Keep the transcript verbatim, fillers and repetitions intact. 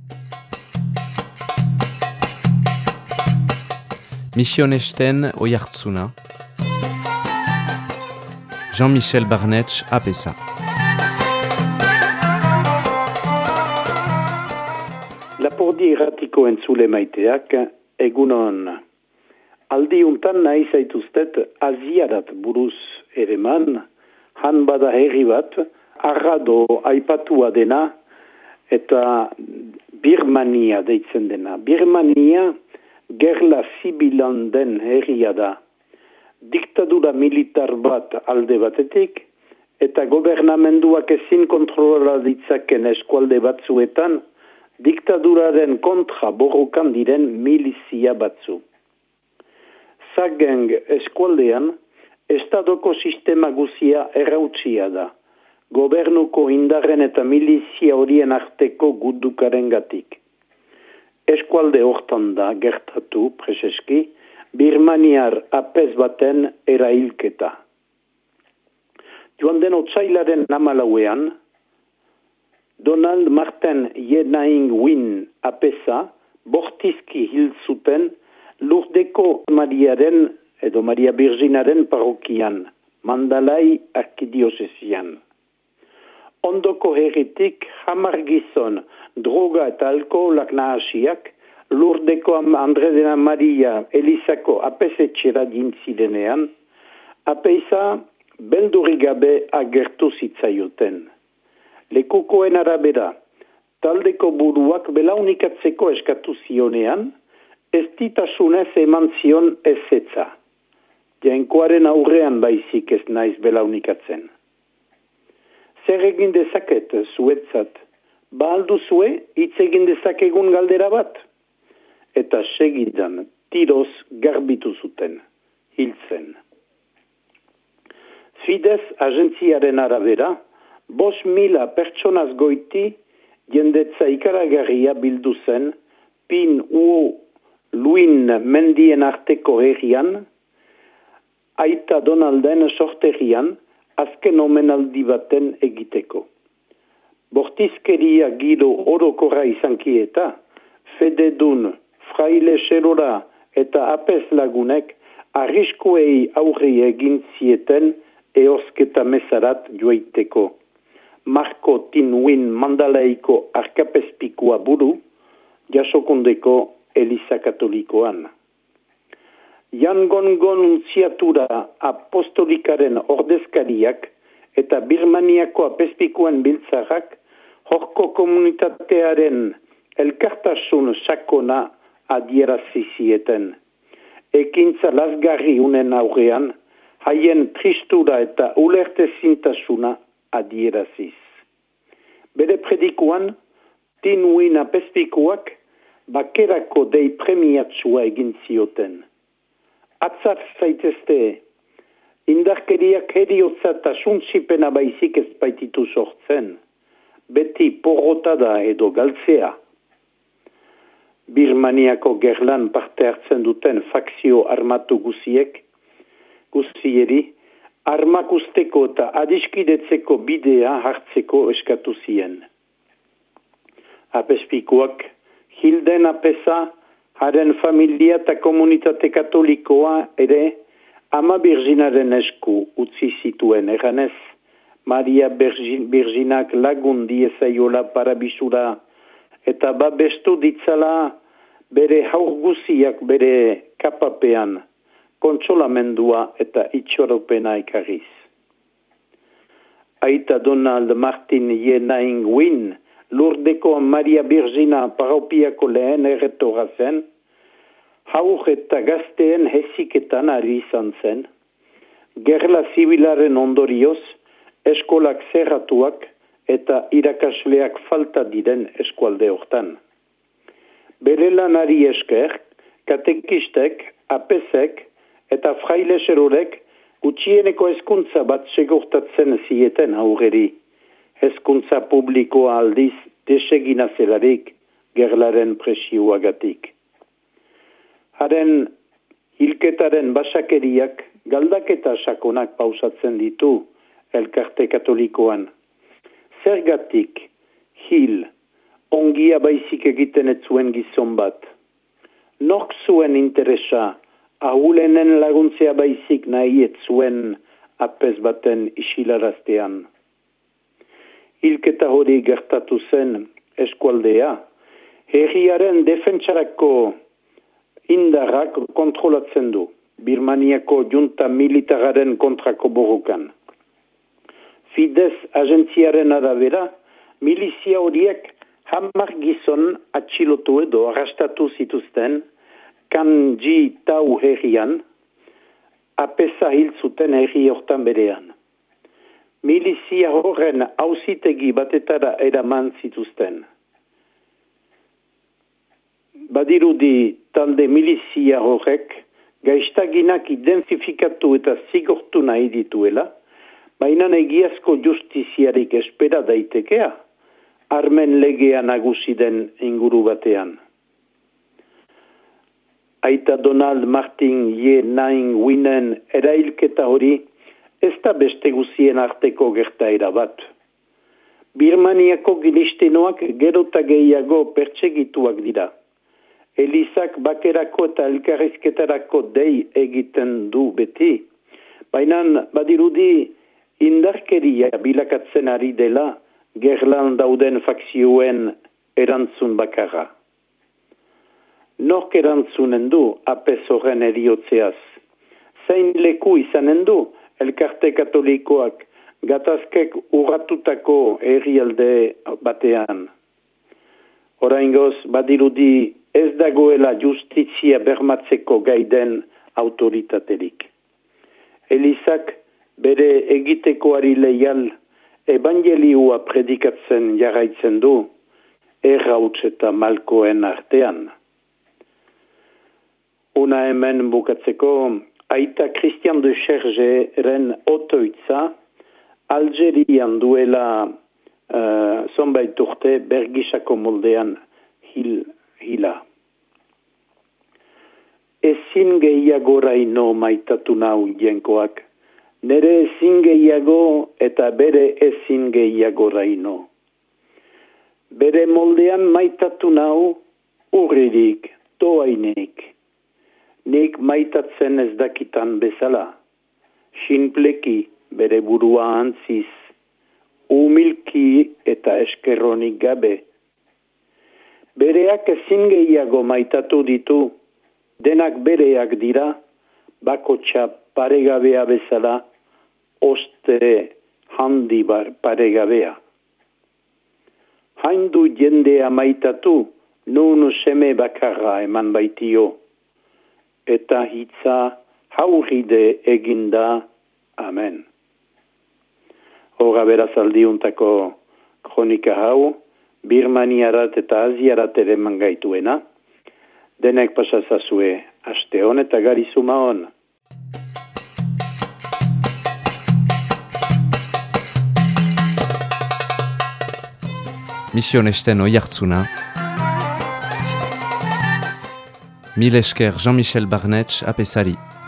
Misionesten Oiartzuna, Jean-Michel Barnetx Apesa. Lapurdi irratiko entzule maiteak, egunon. Aldi untan nahi zaituztet Aziarat buruz ereman, han bada herri bat, arrado aipatua dena, eta Birmania deitzen dena. Birmania gerla zibilan den herria da. Diktadura militar bat alde batetik, eta gobernamenduak ezin kontrola ditzaken eskualde batzuetan, diktaduraren kontra borrokan diren milizia batzu. Zageng eskualdean, estadoko sistema guzia errautsia da, gobernuko indarren eta milizia horien arteko gudukaren gatik. Eskualde hortan da gertatu, preseski, Birmaniar apez baten erailketa. Joan den otsailaren hamalauean, Donald Martin Yenaing Win apesa bortizki hil zuten Lurdeko Mariaren edo Maria Birginaren parokian, Mandalay arkidiosesian. Ondoko herritik hamar gizon droga eta alkoholak nahasiak Lurdeko Andre dena Maria Elizako apesetxera dintzidenean, apesa beldurik gabe agertu zitzaioten. Lekukoen arabera, taldeko buruak belaunikatzeko eskatu zionean, ez ditasunez eman zion ezetza. Jainkoaren aurrean baizik ez naiz belaunikatzen. Zer egin dezaket zuetzat, ba alduzue hitz egin dezakegun galdera bat? Eta segidan tiroz garbitu zuten, hiltzen. Fidesz agentziaren arabera, bos mila pertsonaz goiti jendetza ikaragarria bildu zen Pin Uo Luin mendien arteko herrian, aita Donalden sorterian, azken omenaldi baten egiteko. Bortizkeria giro orokorra izankieta, fededun, fraile xerora eta apez lagunek arriskuei aurre egin zieten eosketa mesarat joiteko. Marko Tinwin Mandalaiko arkapezpikua buru, jasokondeko Eliza Katolikoan. Yangon untziatura apostolikaren ordezkariak eta Birmaniako apezpikuen biltzarrak horko komunitatearen elkartasun sakona adierazi zieten. Ekintza lazgarri unen aurrean, haien tristura eta ulertezintasuna adieraziz. Bere predikuan, Tinwin apezpikuak bakerako dei premiatsua egin zioten. Atzar zaitezte, indarkeriak heriotza eta suntzipena baizik ez baititu sortzen, beti porrotada edo galtzea. Birmaniako gerlan parte hartzen duten fakzio armatu guziek, guzieri, armak usteko eta adiskidetzeko bidea hartzeko eskatu zien. Apezpikuak, hilden apesa, haren familia eta komunitate katolikoa ere ama Birginaren esku utzi zituen eganez, Maria Birginak lagun diezaiola parabisura eta babestu ditzala bere haur guziak bere kapapean, kontsolamendua eta itxoropena ekarriz. Aita Donald Martin Yenaing Win, Lurdeko Maria Birgina paropiako lehen erretora zen, haur eta gazteen heziketan ari izan zen, gerla zibilaren ondorioz, eskolak zerratuak eta irakasleak falta diren eskualde hortan. Bere lanari esker, katekistek, apesek eta fraile xerorek gutxieneko hezkuntza bat segurtatzen zieten aurreri. Hezkuntza publikoa aldiz desegina zelarik gerlaren presioagatik. Haren hilketaren basakeriak galdaketa sakonak pausatzen ditu elkarte katolikoan. Zergatik hil ongia baizik egiten ez zuen gizon bat. Nork zuen interesa, ahulenen laguntzea baizik nahi ez zuen apez baten isilaraztean. Hilketa hori gertatu zen eskualdea, herriaren defentsarako indarrak kontrolatzen du, Birmaniako junta militararen kontrako borrokan. Fidesz agentziaren arabera, milizia horiek hamar gizon atxilotu edo arrastatu zituzten Kanji Tau herrian, apesa hil zuten herri hortan berean. Milizia horren auzitegi batetara eraman zituzten. Badirudi talde milizia horrek gaiztaginak identifikatu eta zigortu nahi dituela, baina egiazko justiziarik espera daitekea, armen legea nagusi den inguru batean. Aita Donald Martin Ye Nain Winen erailketa hori ez da beste guzien arteko gertaera bat. Birmaniako gilistenoak gero eta gehiago pertsegituak dira. Elizak bakerako eta elkarrizketarako dei egiten du beti, baina badirudi indarkeria bilakatzen ari dela gerlan dauden fakzioen erantzun bakarra. Nork erantzunen du apez horren eriotzeaz? Zein leku izanen du elkarte katolikoak gatazkek urratutako herrialde batean? Oraingoz badirudi ez dagoela justizia bermatzeko gaiden autoritaterik. Elizak bere egitekoari leial evangelioa predikatzen jarraitzen du errauts eta malkoen artean. Una hemen bukatzeko, aita Christian de Chergeren otoitza Algerian duela uh, zonbait urte bergisako moldean hil, hila. Ezin gehiagoraino maitatu nau jenkoak, nere ezin gehiago eta bere ezin gehiagoraino. Bere moldean maitatu nau urririk, toainik. Nik maitatzen ez dakitan bezala, sinpleki bere burua antziz, umilki eta eskerronik gabe. Bereak ezin gehiago maitatu ditu, denak bereak dira, bakotxa paregabea bezala, oste handi bar paregabea. Haindu jendea maitatu, nun seme bakarra eman baitio, eta hitza hauride eginda, amen. Hora berazaldiuntako kronika hau, Birmaniarat eta Aziarat ere mangaituena, denek pasazazue, aste hon eta garizuma hon. Mission esten oiartzuna. Mil esker Jean-Michel Barnetx apesari.